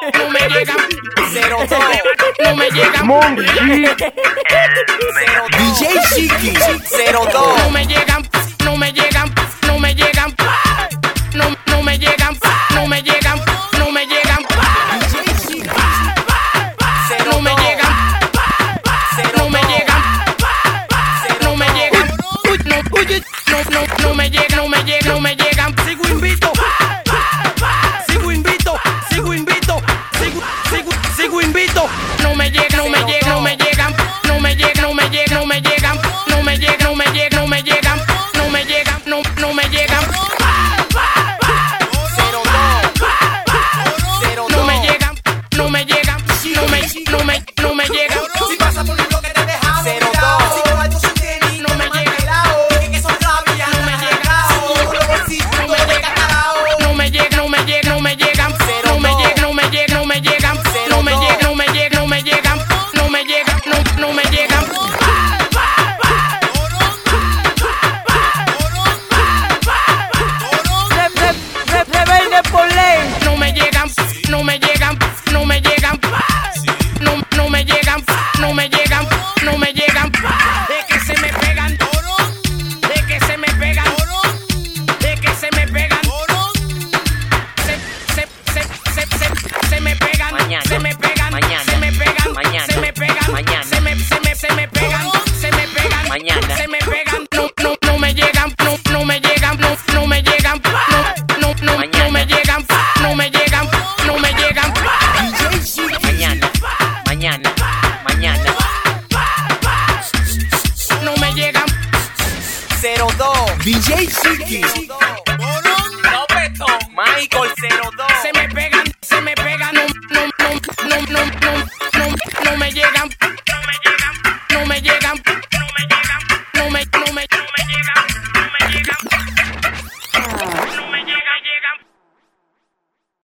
no me llegan. 02, no me llegan. DJ Chiqui, 02, no me llegan, no me llegan, no me llegan, no me llegan, no me llegan, no me llegan. DJ Chiqui, no me llegan, no me llegan, no me llegan, no me llegan, no me llegan, no me llegan. Sigo invito, sigo invito, sigo invito, sigo invito. No me llegan, no me llegan, no me llegan, no me llegan, no me llegan, no me llegan, no me llegan, no me llegan, no me llegan, no me llegan, no me llegan. No me llegan, no me llegan, no me llegan. Si pasa por el bloque te dejamos 02, si con algo sin tenis, no me llega. que son rabia, No me llega. los bolsillos, No me llegan, no me llegan, no me llegan, no me llegan, no me llegan, no me llegan, no me llegan, no me llegan, no me llegan, no me llegan, no me llegan, no me llegan. Rebelde por ley. No me llegan, no me llegan, no me llegan, no me llegan, no me llegan, no me llegan. De que se me pegan, de que se me pegan, de que se me pegan. Se me pegan, Mañana. se me pegan, Mañana. se me pegan, Mañana. se me pegan, Mañana. se me pegan, se me pegan, Mañana. se me pegan. No me llegan, no me llegan, no me llegan, no me llegan, no me llegan, no me llegan. Mañana, mañana, mañana. No me llegan. 02, DJ Chiqui, Michael 02, Se me pegan, no me llegan, no me llegan, no me llegan.